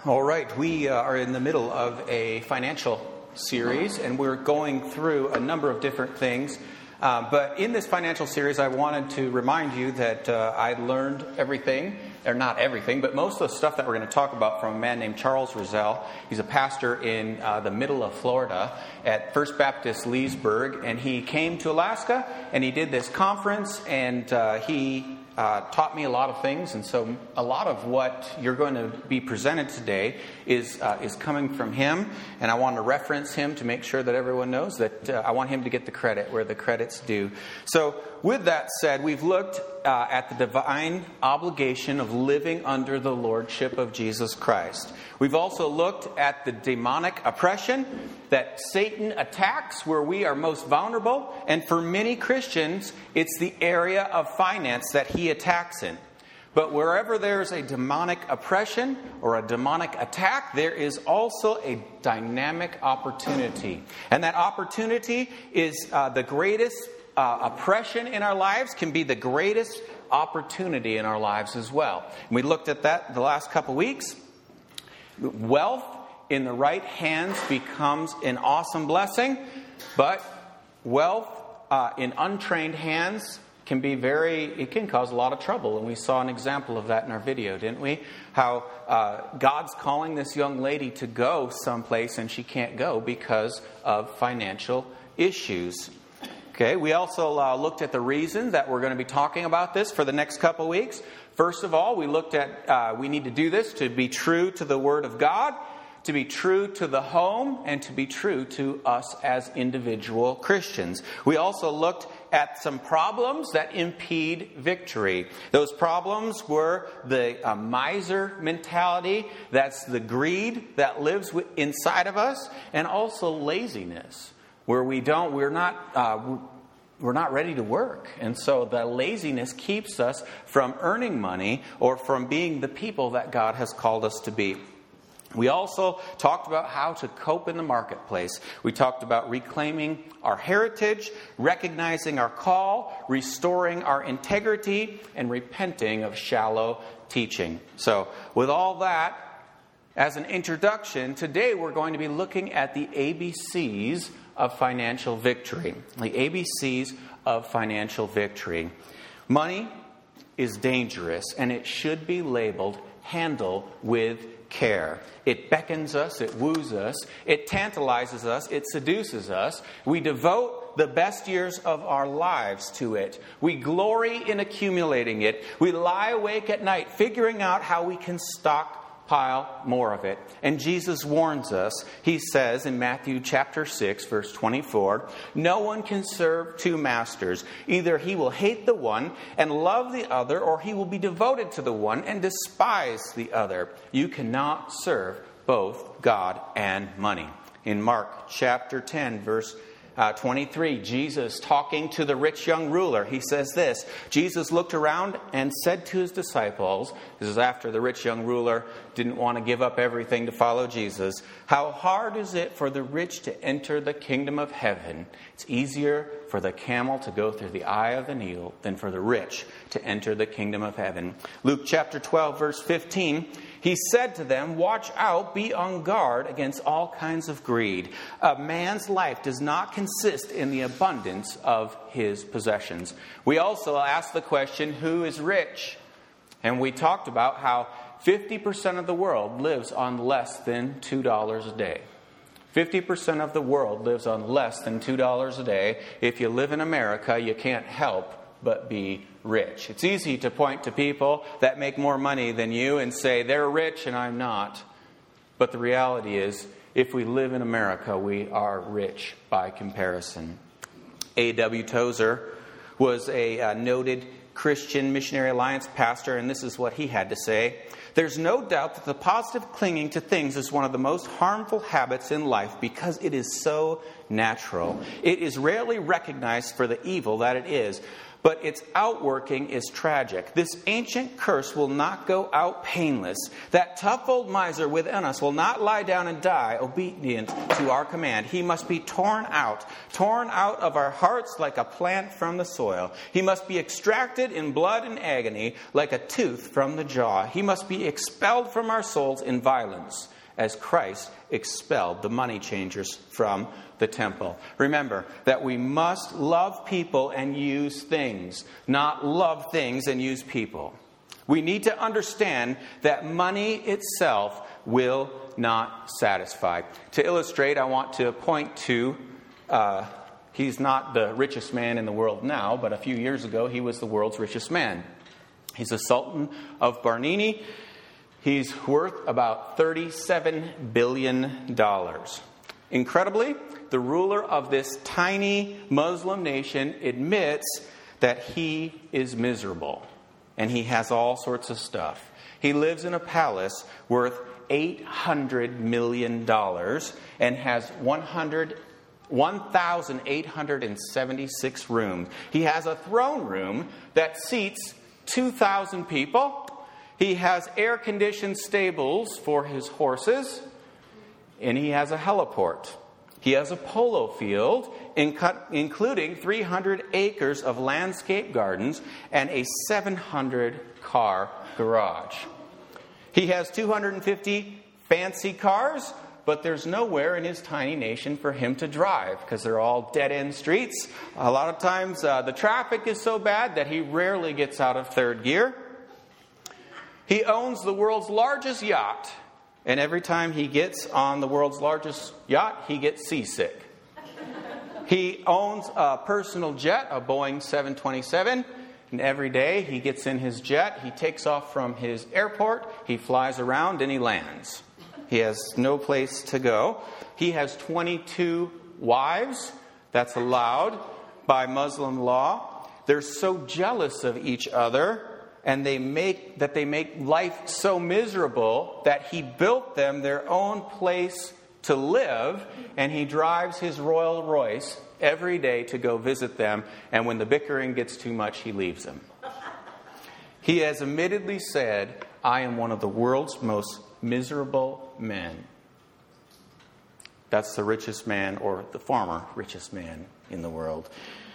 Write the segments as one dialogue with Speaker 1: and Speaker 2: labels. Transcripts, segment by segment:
Speaker 1: All right, we are in the middle of a financial series, and we're going through a number of different things. But in this financial series, I wanted to remind you that I learned everything, or not everything, but most of the stuff that we're going to talk about from a man named Charles Roselle. He's a pastor in the middle of Florida at First Baptist Leesburg, and he came to Alaska, and he did this conference, and he taught me a lot of things, and so a lot of what you're going to be presented today is coming from him, and I want to reference him to make sure that everyone knows that I want him to get the credit where the credit's due. So with that said, we've looked at the divine obligation of living under the lordship of Jesus Christ. We've also looked at the demonic oppression that Satan attacks where we are most vulnerable. And for many Christians, it's the area of finance that he attacks in. But wherever there's a demonic oppression or a demonic attack, there is also a dynamic opportunity. And that opportunity is the greatest oppression in our lives can be the greatest opportunity in our lives as well. And we looked at that the last couple weeks. Wealth in the right hands becomes an awesome blessing, but wealth in untrained hands can be it can cause a lot of trouble. And we saw an example of that in our video, didn't we? How God's calling this young lady to go someplace and she can't go because of financial issues. Okay, we also looked at the reason that we're going to be talking about this for the next couple of weeks. First of all, we looked at we need to do this to be true to the Word of God, to be true to the home, and to be true to us as individual Christians. We also looked at some problems that impede victory. Those problems were the miser mentality, that's the greed that lives inside of us, and also laziness, where we're not ready to work. And so the laziness keeps us from earning money or from being the people that God has called us to be. We also talked about how to cope in the marketplace. We talked about reclaiming our heritage, recognizing our call, restoring our integrity, and repenting of shallow teaching. So with all that, as an introduction, today we're going to be looking at the ABCs of financial victory. The ABCs of financial victory. Money is dangerous, and it should be labeled handle with care. It beckons us, it woos us, it tantalizes us, it seduces us. We devote the best years of our lives to it. We glory in accumulating it. We lie awake at night figuring out how we can stockpile more of it. And Jesus warns us. He says in Matthew chapter 6, verse 24, "No one can serve two masters. Either he will hate the one and love the other, or he will be devoted to the one and despise the other. You cannot serve both God and money." In Mark chapter 10, verse 23, Jesus talking to the rich young ruler, he says this: Jesus looked around and said to his disciples, this is after the rich young ruler didn't want to give up everything to follow Jesus, "How hard is it for the rich to enter the kingdom of heaven? It's easier for the camel to go through the eye of the needle than for the rich to enter the kingdom of heaven." Luke chapter 12, verse 15, he said to them, "Watch out, be on guard against all kinds of greed. A man's life does not consist in the abundance of his possessions." We also asked the question, who is rich? And we talked about how 50% of the world lives on less than $2 a day. 50% of the world lives on less than $2 a day. If you live in America, you can't help but be rich. It's easy to point to people that make more money than you and say, they're rich and I'm not. But the reality is, if we live in America, we are rich by comparison. A.W. Tozer was a noted Christian Missionary Alliance pastor, and this is what he had to say: "There's no doubt that the positive clinging to things is one of the most harmful habits in life because it is so natural. It is rarely recognized for the evil that it is. but its outworking is tragic. This ancient curse will not go out painless. That tough old miser within us will not lie down and die obedient to our command. He must be torn out of our hearts like a plant from the soil. He must be extracted in blood and agony like a tooth from the jaw. He must be expelled from our souls in violence, as Christ expelled the money changers from the temple. Remember that we must love people and use things, not love things and use people. We need to understand that money itself will not satisfy. To illustrate, I want to point to, he's not the richest man in the world now, but a few years ago he was the world's richest man. He's the Sultan of Brunei. He's worth about $37 billion. Incredibly, the ruler of this tiny Muslim nation admits that he is miserable and he has all sorts of stuff. He lives in a palace worth $800 million and has 1,876 rooms. He has a throne room that seats 2,000 people. He has air-conditioned stables for his horses, and he has a heliport. He has a polo field, including 300 acres of landscape gardens and a 700-car garage. He has 250 fancy cars, but there's nowhere in his tiny nation for him to drive because they're all dead-end streets. A lot of times the traffic is so bad that he rarely gets out of third gear. He owns the world's largest yacht, and every time he gets on the world's largest yacht, he gets seasick. He owns a personal jet, a Boeing 727, and every day he gets in his jet, he takes off from his airport, he flies around, and he lands. He has no place to go. He has 22 wives. That's allowed by Muslim law. They're so jealous of each other, and they make life so miserable that he built them their own place to live, and he drives his Rolls Royce every day to go visit them, and when the bickering gets too much, he leaves them. He has admittedly said, "I am one of the world's most miserable men." That's the richest man, or the former richest man in the world.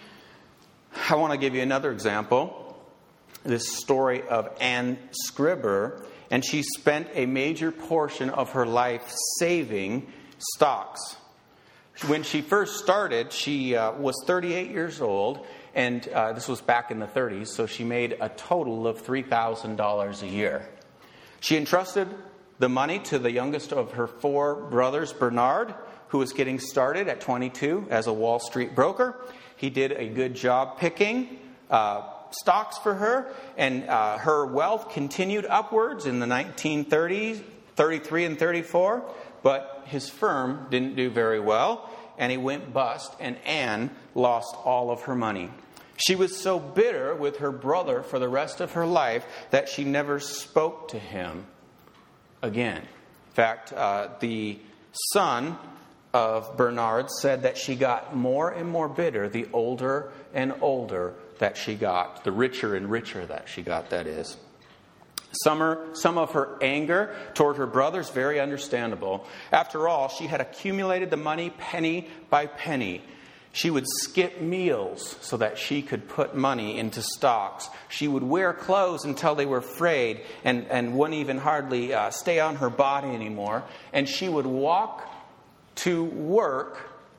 Speaker 1: I want to give you another example. This story of Anne Scribber, and she spent a major portion of her life saving stocks. When she first started, she was 38 years old, and this was back in the 30s, so she made a total of $3,000 a year. She entrusted the money to the youngest of her four brothers, Bernard, who was getting started at 22 as a Wall Street broker. He did a good job picking stocks for her, and her wealth continued upwards in the 1930s, 33 and 34, but his firm didn't do very well, and he went bust, and Anne lost all of her money. She was so bitter with her brother for the rest of her life that she never spoke to him again. In fact, the son of Bernard said that she got more and more bitter the older and older that she got, the richer and richer that she got, that is. Some of her anger toward her brothers, very understandable. After all, she had accumulated the money penny by penny. She would skip meals so that she could put money into stocks. She would wear clothes until they were frayed and wouldn't even hardly stay on her body anymore. And she would walk to work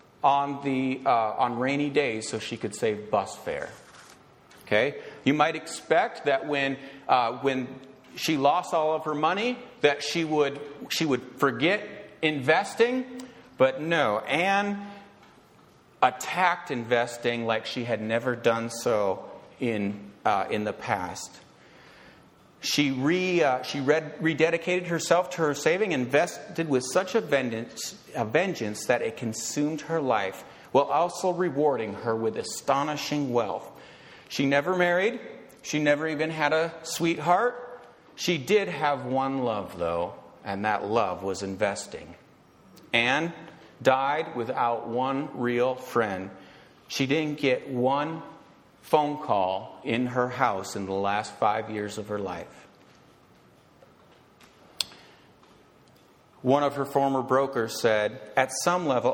Speaker 1: on rainy days so she could save bus fare. Okay, you might expect that when she lost all of her money, that she would forget investing, but no, Anne attacked investing like she had never done so in the past. She rededicated herself to her saving, invested with such a vengeance that it consumed her life, while also rewarding her with astonishing wealth. She never married. She never even had a sweetheart. She did have one love, though, and that love was investing. Anne died without one real friend. She didn't get one phone call in her house in the last 5 years of her life. One of her former brokers said, at some level,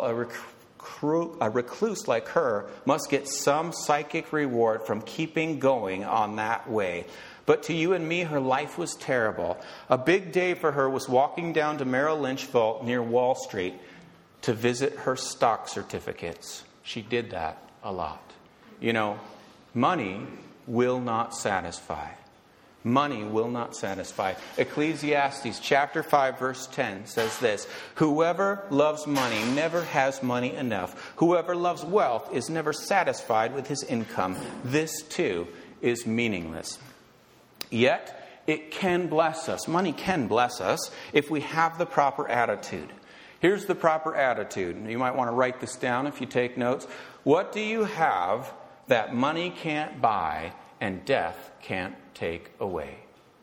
Speaker 1: a recluse like her must get some psychic reward from keeping going on that way. But to you and me, her life was terrible. A big day for her was walking down to Merrill Lynch Vault near Wall Street to visit her stock certificates. She did that a lot. You know, money will not satisfy. Money will not satisfy. Ecclesiastes chapter 5 verse 10 says this, whoever loves money never has money enough. Whoever loves wealth is never satisfied with his income. This too is meaningless. Yet, it can bless us. Money can bless us if we have the proper attitude. Here's the proper attitude. You might want to write this down if you take notes. What do you have that money can't buy and death can't take away?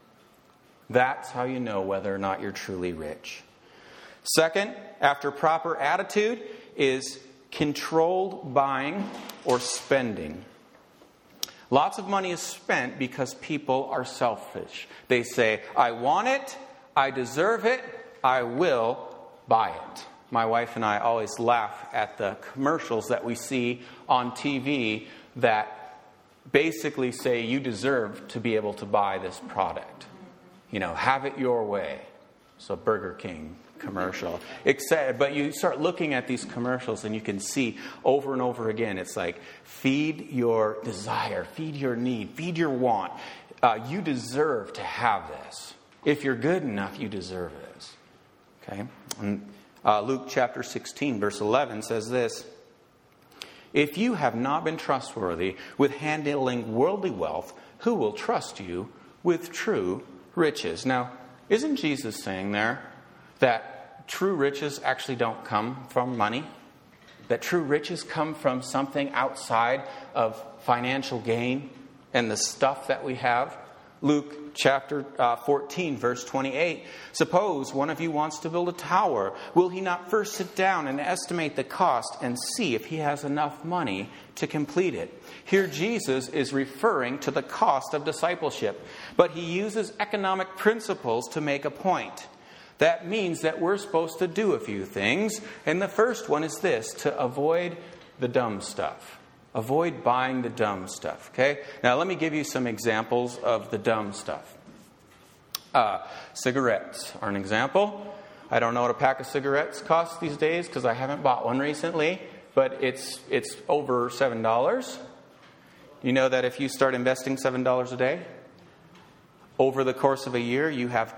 Speaker 1: That's how you know whether or not you're truly rich. Second, after proper attitude, is controlled buying or spending. Lots of money is spent because people are selfish. They say, I want it, I deserve it, I will buy it. My wife and I always laugh at the commercials that we see on TV that basically say you deserve to be able to buy this product. You know, have it your way. It's a Burger King commercial. But you start looking at these commercials and you can see over and over again, it's like, feed your desire, feed your need, feed your want. You deserve to have this. If you're good enough, you deserve this. Okay? And Luke chapter 16 verse 11 says this, if you have not been trustworthy with handling worldly wealth, who will trust you with true riches? Now, isn't Jesus saying there that true riches actually don't come from money? That true riches come from something outside of financial gain and the stuff that we have? Luke chapter 14, verse 28. Suppose one of you wants to build a tower. Will he not first sit down and estimate the cost and see if he has enough money to complete it? Here Jesus is referring to the cost of discipleship, but he uses economic principles to make a point. That means that we're supposed to do a few things. And the first one is this, to avoid the dumb stuff. Avoid buying the dumb stuff, okay? Now, let me give you some examples of the dumb stuff. Cigarettes are an example. I don't know what a pack of cigarettes costs these days because I haven't bought one recently, but it's over $7. You know that if you start investing $7 a day, over the course of a year, you have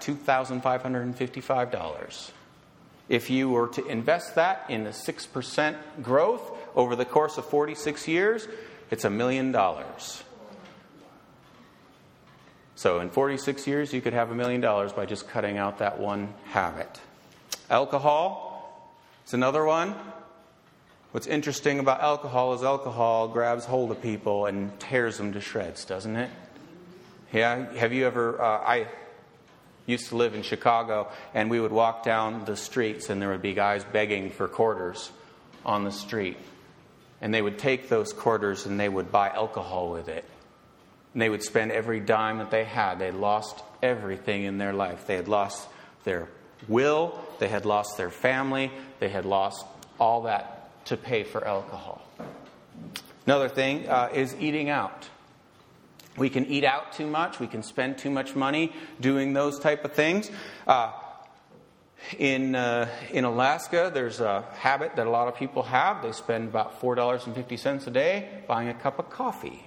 Speaker 1: $2,555. If you were to invest that in a 6% growth over the course of 46 years, it's $1 million. So in 46 years, you could have $1 million by just cutting out that one habit. Alcohol is another one. What's interesting about alcohol grabs hold of people and tears them to shreds, doesn't it? Yeah, have you ever... I used to live in Chicago, and we would walk down the streets, and there would be guys begging for quarters on the street. And they would take those quarters, and they would buy alcohol with it. And they would spend every dime that they had. They lost everything in their life. They had lost their will. They had lost their family. They had lost all that to pay for alcohol. Another thing is eating out. We can eat out too much. We can spend too much money doing those type of things. In Alaska, there's a habit that a lot of people have. They spend about $4.50 a day buying a cup of coffee.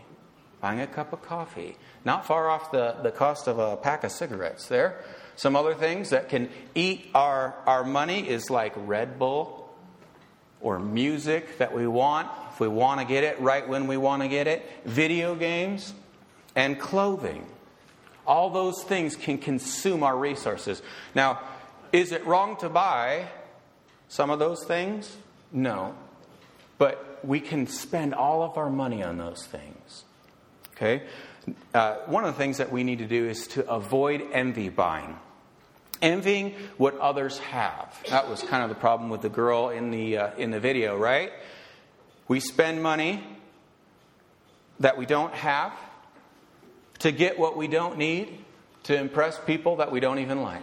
Speaker 1: Not far off the cost of a pack of cigarettes there. Some other things that can eat our money is like Red Bull or music that we want. If we want to get it right when we want to get it. Video games. And clothing. All those things can consume our resources. Now, is it wrong to buy some of those things? No. But we can spend all of our money on those things. Okay? One of the things that we need to do is to avoid envy buying. Envying what others have. That was kind of the problem with the girl in the video, right? We spend money that we don't have, to get what we don't need, to impress people that we don't even like.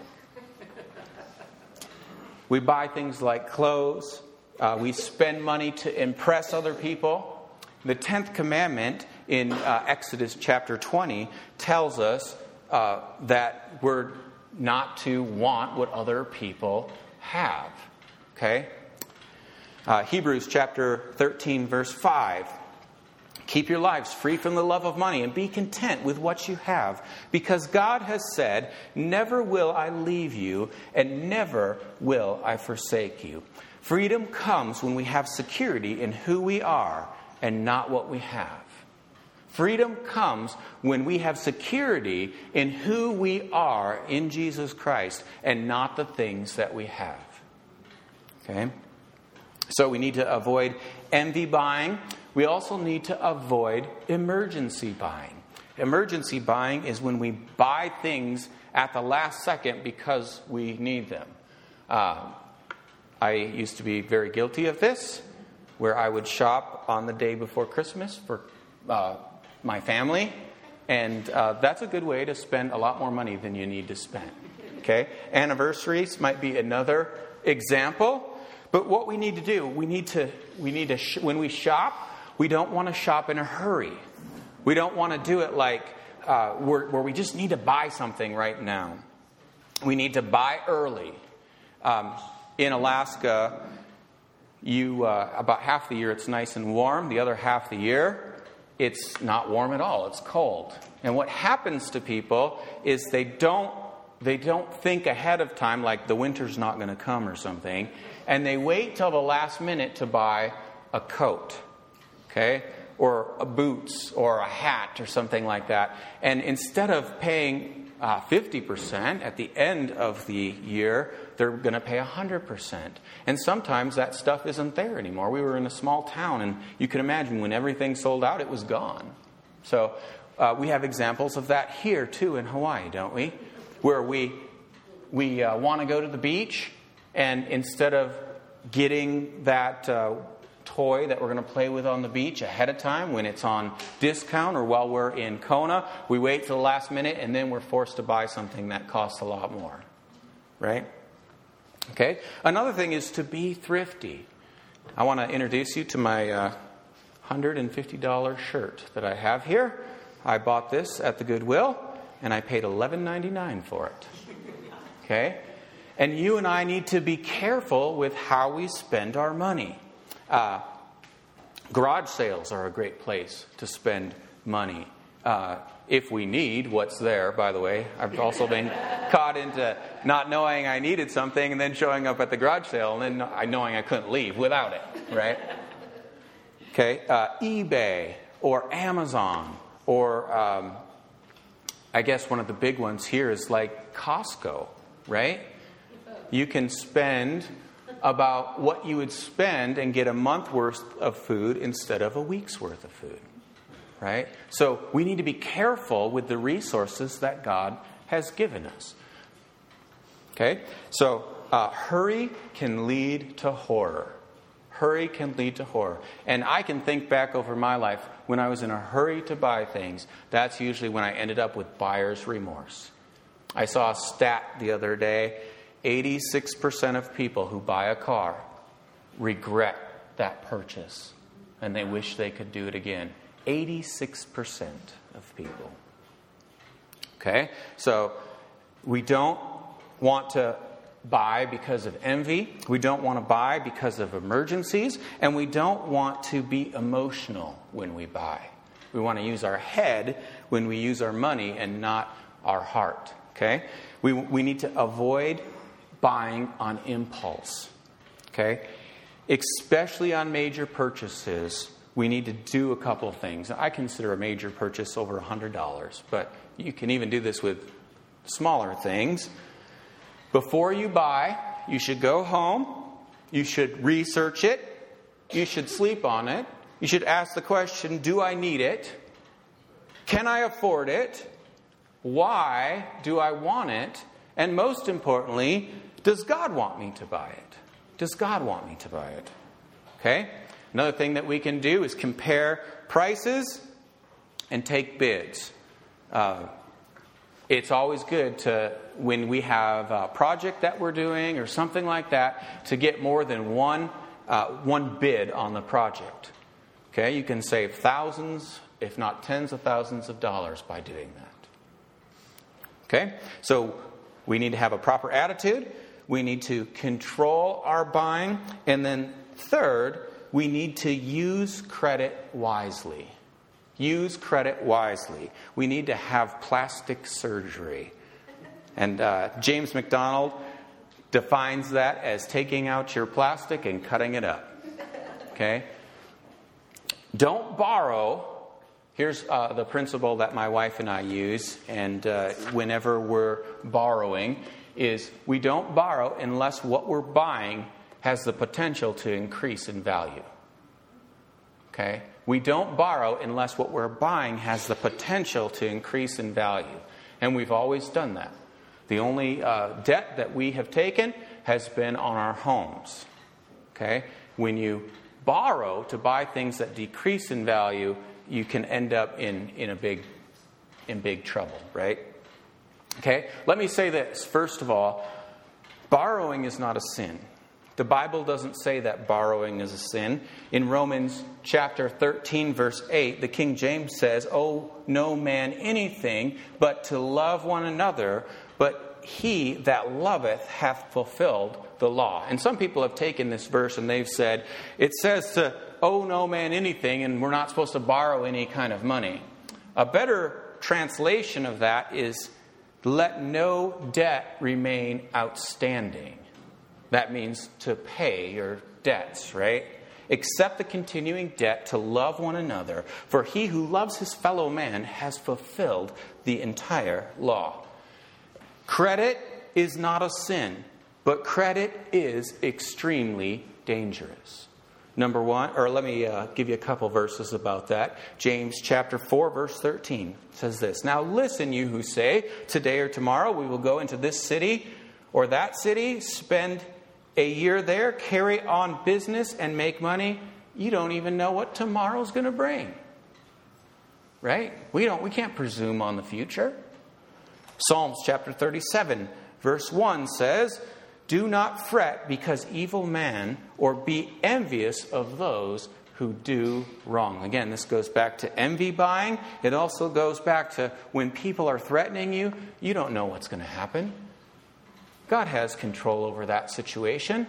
Speaker 1: We buy things like clothes. We spend money to impress other people. The 10th commandment in Exodus chapter 20 tells us that we're not to want what other people have. Okay? Hebrews chapter 13 verse 5. Keep your lives free from the love of money and be content with what you have, because God has said, never will I leave you and never will I forsake you. Freedom comes when we have security in who we are and not what we have. Freedom comes when we have security in who we are in Jesus Christ and not the things that we have. Okay? So we need to avoid envy buying. We also need to avoid emergency buying. Emergency buying is when we buy things at the last second because we need them. I used to be very guilty of this, where I would shop on the day before Christmas for my family. And that's a good way to spend a lot more money than you need to spend. Okay? Anniversaries might be another example. But what we need to do, we need to when we shop, we don't want to shop in a hurry. We don't want to do it like where we just need to buy something right now. We need to buy early. In Alaska, about half the year it's nice and warm. The other half the year, it's not warm at all. It's cold. And what happens to people is they don't think ahead of time, like the winter's not going to come or something, and they wait till the last minute to buy a coat, okay, or a boots or a hat or something like that. And instead of paying 50% at the end of the year, they're going to pay 100%. And sometimes that stuff isn't there anymore. We were in a small town, and you can imagine when everything sold out, it was gone. So we have examples of that here too in Hawaii, don't we? Where we want to go to the beach, and instead of getting that toy that we're going to play with on the beach ahead of time when it's on discount or while we're in Kona, we wait till the last minute and then we're forced to buy something that costs a lot more. Right? Okay? Another thing is to be thrifty. I want to introduce you to my $150 shirt that I have here. I bought this at the Goodwill, and I paid $11.99 for it. Okay? And you and I need to be careful with how we spend our money. Garage sales are a great place to spend money. If we need what's there, by the way. I've also been caught into not knowing I needed something and then showing up at the garage sale and then knowing I couldn't leave without it. Right? Okay? eBay or Amazon or I guess one of the big ones here is like Costco, right? You can spend about what you would spend and get a month worth of food instead of a week's worth of food, right? So we need to be careful with the resources that God has given us. Okay? So hurry can lead to horror. Hurry can lead to horror. And I can think back over my life when I was in a hurry to buy things. That's usually when I ended up with buyer's remorse. I saw a stat the other day. 86% of people who buy a car regret that purchase. And they wish they could do it again. 86% of people. Okay? So we don't want to buy because of envy. We don't want to buy because of emergencies. And we don't want to be emotional when we buy. We want to use our head when we use our money and not our heart. Okay? We need to avoid buying on impulse. Okay? Especially on major purchases, we need to do a couple of things. I consider a major purchase over $100, but you can even do this with smaller things. Before you buy, you should go home. You should research it. You should sleep on it. You should ask the question, do I need it? Can I afford it? Why do I want it? And most importantly, does God want me to buy it? Does God want me to buy it? Okay? Another thing that we can do is compare prices and take bids. It's always good to, when we have a project that we're doing or something like that, to get more than one bid on the project. Okay, you can save thousands, if not tens of thousands of dollars by doing that. Okay, so we need to have a proper attitude. We need to control our buying. And then third, we need to use credit wisely. Use credit wisely. We need to have plastic surgery. And James MacDonald defines that as taking out your plastic and cutting it up. Okay? Don't borrow. Here's the principle that my wife and I use, and whenever we're borrowing, is we don't borrow unless what we're buying has the potential to increase in value. Okay? We don't borrow unless what we're buying has the potential to increase in value. And we've always done that. The only debt that we have taken has been on our homes. Okay? When you borrow to buy things that decrease in value, you can end up in big trouble, right? Okay? Let me say this. First of all, borrowing is not a sin. The Bible doesn't say that borrowing is a sin. In Romans chapter 13, verse 8, the King James says, "Owe no man anything but to love one another, but he that loveth hath fulfilled the law." And some people have taken this verse and they've said, it says to owe no man anything and we're not supposed to borrow any kind of money. A better translation of that is, let no debt remain outstanding. That means to pay your debts, right? Except the continuing debt to love one another. For he who loves his fellow man has fulfilled the entire law. Credit is not a sin, but credit is extremely dangerous. Number one, or let me give you a couple verses about that. James chapter 4, verse 13 says this. "Now listen, you who say, today or tomorrow we will go into this city or that city, spend a year there, carry on business and make money. You don't even know what tomorrow's going to bring." Right? We can't presume on the future. Psalms chapter 37, verse 1 says, "Do not fret because evil man, or be envious of those who do wrong." Again, this goes back to envy buying. It also goes back to when people are threatening you, you don't know what's going to happen. God has control over that situation.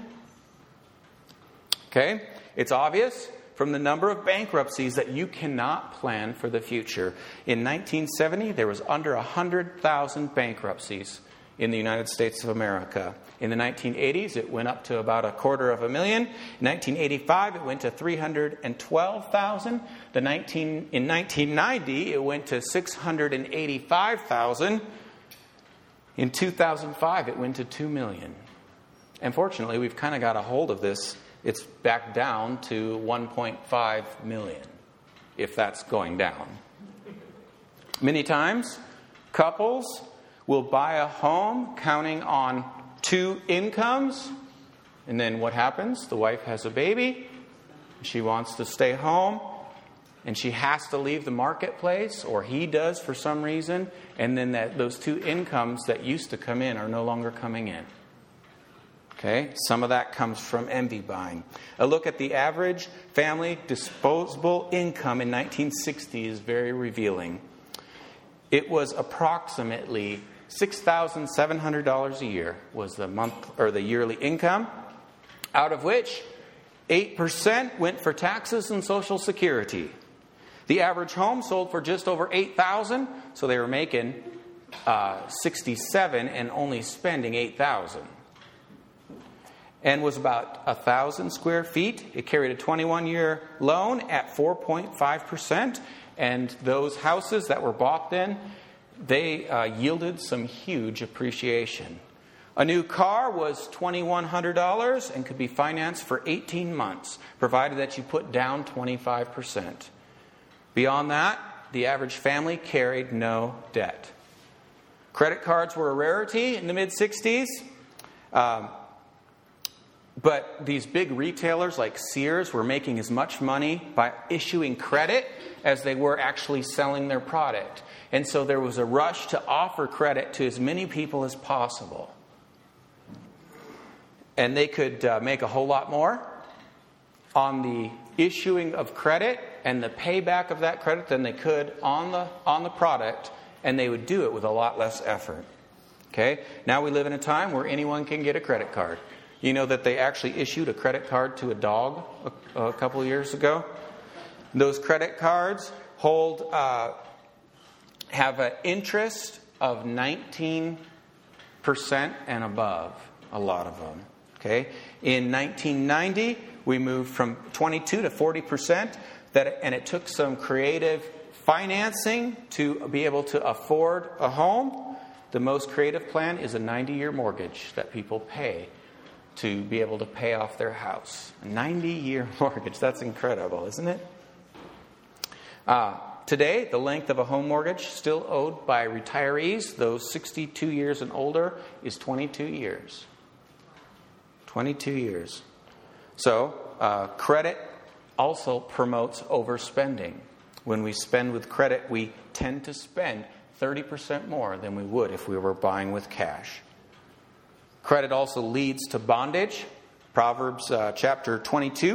Speaker 1: Okay? It's obvious from the number of bankruptcies that you cannot plan for the future. In 1970, there was under 100,000 bankruptcies in the United States of America. In the 1980s, it went up to about 250,000. In 1985, it went to 312,000. In 1990, it went to 685,000. In 2005, it went to 2 million. And fortunately, we've kind of got a hold of this. It's back down to 1.5 million, if that's going down. Many times, couples will buy a home counting on 2 incomes. And then what happens? The wife has a baby. She wants to stay home. And she has to leave the marketplace, or he does for some reason. And then those 2 incomes that used to come in are no longer coming in. Okay? Some of that comes from envy buying. A look at the average family disposable income in 1960 is very revealing. It was approximately $6,700 a year was the yearly income, out of which 8% went for taxes and Social Security. The average home sold for just over $8,000, so they were making $67,000 and only spending $8,000. And was about 1,000 square feet. It carried a 21-year loan at 4.5%, and those houses that were bought then, they yielded some huge appreciation. A new car was $2,100 and could be financed for 18 months, provided that you put down 25%. Beyond that, the average family carried no debt. Credit cards were a rarity in the mid-60s. But these big retailers like Sears were making as much money by issuing credit as they were actually selling their product. And so there was a rush to offer credit to as many people as possible. And they could make a whole lot more on the issuing of credit and the payback of that credit than they could on the product, and they would do it with a lot less effort. Okay? Now we live in a time where anyone can get a credit card. You know that they actually issued a credit card to a dog a couple of years ago? Those credit cards have an interest of 19% and above, a lot of them. Okay? In 1990, we moved from 22 to 40%, and it took some creative financing to be able to afford a home. The most creative plan is a 90-year mortgage that people pay to be able to pay off their house. A 90-year mortgage. That's incredible, isn't it? Today, the length of a home mortgage still owed by retirees, those 62 years and older, is 22 years. 22 years. So, credit also promotes overspending. When we spend with credit, we tend to spend 30% more than we would if we were buying with cash. Credit also leads to bondage. Proverbs chapter 22,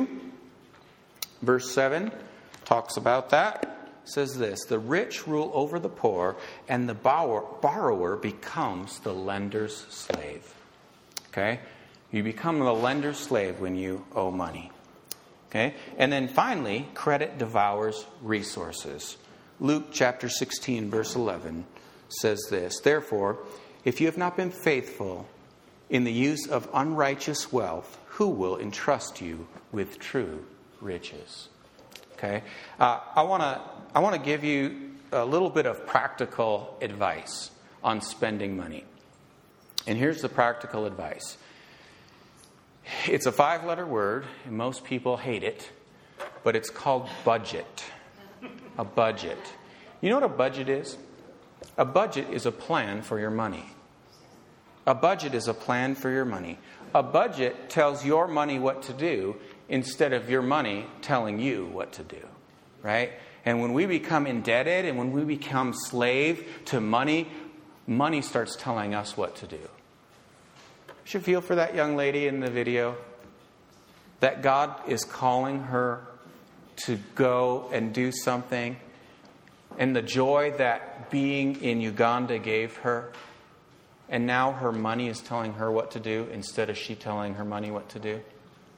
Speaker 1: verse 7 talks about that. It says this: the rich rule over the poor, and the borrower becomes the lender's slave. Okay? You become the lender's slave when you owe money. Okay? And then finally, credit devours resources. Luke chapter 16, verse 11 says this: therefore, if you have not been faithful in the use of unrighteous wealth, who will entrust you with true riches? Okay? I want to give you a little bit of practical advice on spending money. And here's the practical advice. It's a 5-letter word, and most people hate it, but it's called budget. A budget. You know what a budget is? A budget is a plan for your money. A budget is a plan for your money. A budget tells your money what to do instead of your money telling you what to do. Right? And when we become indebted and when we become slave to money, money starts telling us what to do. You should feel for that young lady in the video that God is calling her to go and do something, and the joy that being in Uganda gave her. And now her money is telling her what to do instead of she telling her money what to do.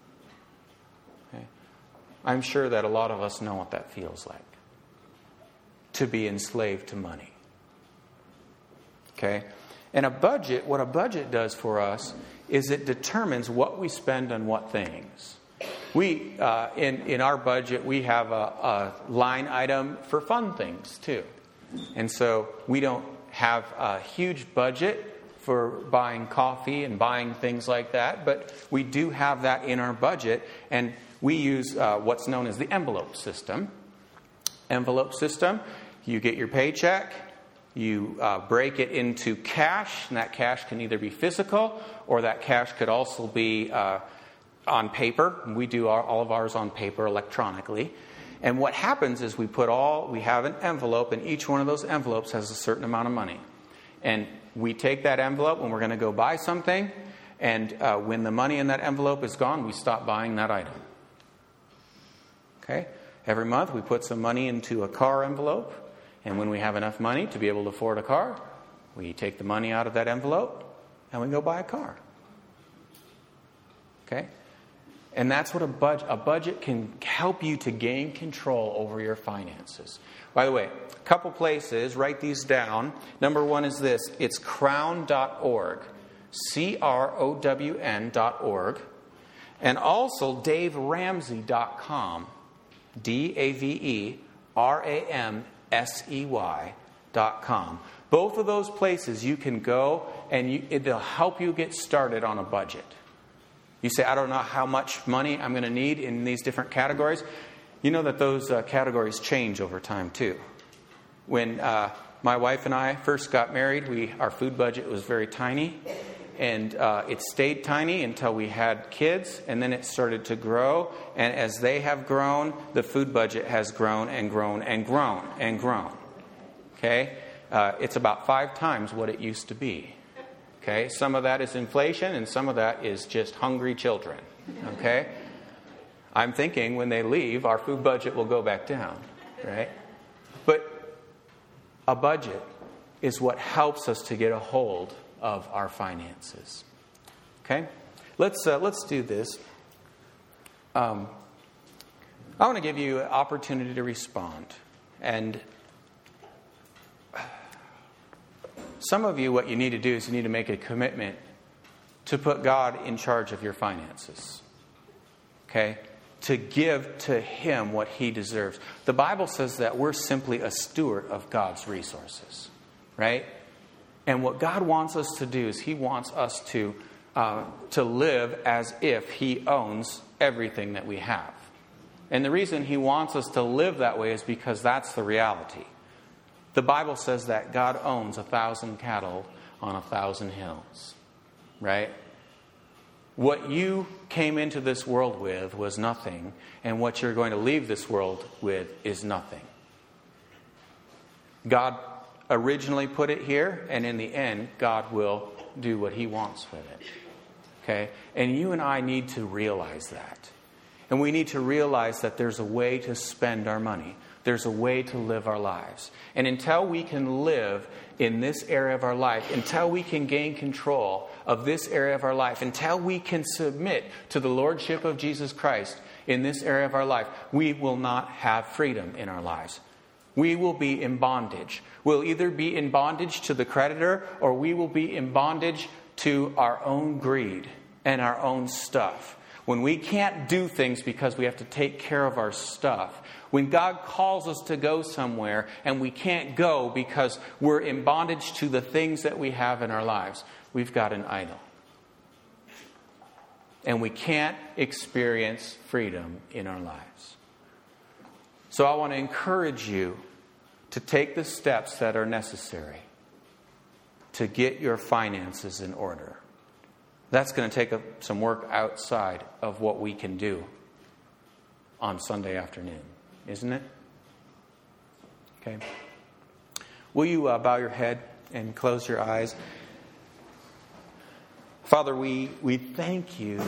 Speaker 1: Okay. I'm sure that a lot of us know what that feels like. To be enslaved to money. Okay? And what a budget does for us is it determines what we spend on what things. We, in our budget, we have a line item for fun things too. And so we don't have a huge budget for buying coffee and buying things like that, but we do have that in our budget, and we use what's known as the envelope system. Envelope system, you get your paycheck, you break it into cash, and that cash can either be physical or that cash could also be on paper. We do all of ours on paper electronically. And what happens is we have an envelope, and each one of those envelopes has a certain amount of money. And we take that envelope when we're going to go buy something, and when the money in that envelope is gone, we stop buying that item. Okay? Every month we put some money into a car envelope, and when we have enough money to be able to afford a car, we take the money out of that envelope and we go buy a car. Okay? And that's what a budget can help you to gain control over your finances. By the way, a couple places, write these down. Number one is this. It's crown.org. CROWN.org. And also DaveRamsey.com. DaveRamsey.com. Both of those places you can go and they'll help you get started on a budget. You say, I don't know how much money I'm going to need in these different categories. You know that those categories change over time too. When my wife and I first got married, our food budget was very tiny. and it stayed tiny until we had kids, and then it started to grow. And as they have grown, the food budget has grown and grown and grown and grown. Okay? It's about 5 times what it used to be. Okay? Some of that is inflation, and some of that is just hungry children. Okay? I'm thinking when they leave, our food budget will go back down. Right? But a budget is what helps us to get a hold of our finances. Okay? Let's do this. I want to give you an opportunity to respond. And some of you, what you need to do is you need to make a commitment to put God in charge of your finances. Okay? To give to Him what He deserves. The Bible says that we're simply a steward of God's resources. Right? And what God wants us to do is He wants us to live as if He owns everything that we have. And the reason He wants us to live that way is because that's the reality. The Bible says that God owns 1,000 cattle on 1,000 hills. Right? What you came into this world with was nothing, and what you're going to leave this world with is nothing. God originally put it here, and in the end, God will do what He wants with it. Okay? And you and I need to realize that. And we need to realize that there's a way to spend our money. There's a way to live our lives. And until we can live in this area of our life, until we can gain control of this area of our life, until we can submit to the Lordship of Jesus Christ in this area of our life, we will not have freedom in our lives. We will be in bondage. We'll either be in bondage to the creditor, or we will be in bondage to our own greed and our own stuff. When we can't do things because we have to take care of our stuff. When God calls us to go somewhere and we can't go because we're in bondage to the things that we have in our lives, we've got an idol. And we can't experience freedom in our lives. So I want to encourage you to take the steps that are necessary to get your finances in order. That's going to take some work outside of what we can do on Sunday afternoon, isn't it? Okay. Will you bow your head and close your eyes? Father, we thank you.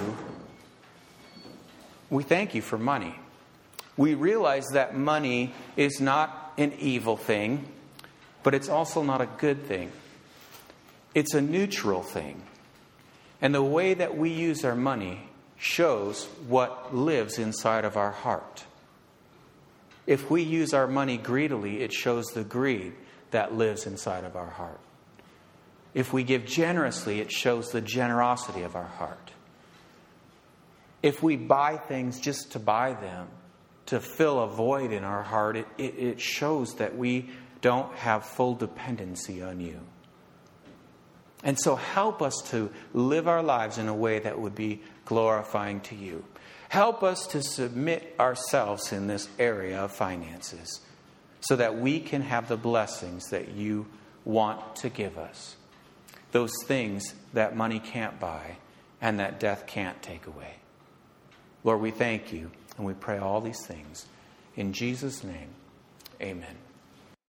Speaker 1: We thank you for money. We realize that money is not an evil thing, but it's also not a good thing. It's a neutral thing. And the way that we use our money shows what lives inside of our heart. If we use our money greedily, it shows the greed that lives inside of our heart. If we give generously, it shows the generosity of our heart. If we buy things just to buy them, to fill a void in our heart, it shows that we don't have full dependency on you. And so help us to live our lives in a way that would be glorifying to you. Help us to submit ourselves in this area of finances so that we can have the blessings that you want to give us. Those things that money can't buy and that death can't take away. Lord, we thank you and we pray all these things. In Jesus' name, amen.